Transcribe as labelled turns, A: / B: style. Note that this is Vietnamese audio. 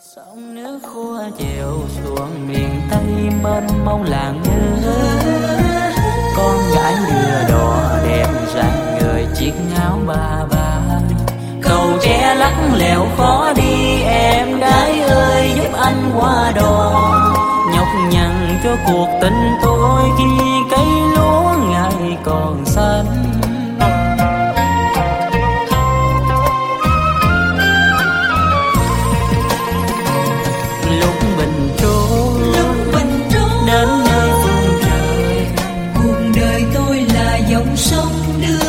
A: Sông nước khua chiều xuống miền Tây mênh mông làng nước, con gái đưa đò đẹp rạng người chiếc áo ba ba. Cầu tre lắc lẻo khó đi em gái ơi, giúp anh qua đò nhọc nhằn cho cuộc tình tôi khi cây lúa ngày còn xanh.
B: Đến nơi phương trời, cuộc đời tôi là dòng sông đưa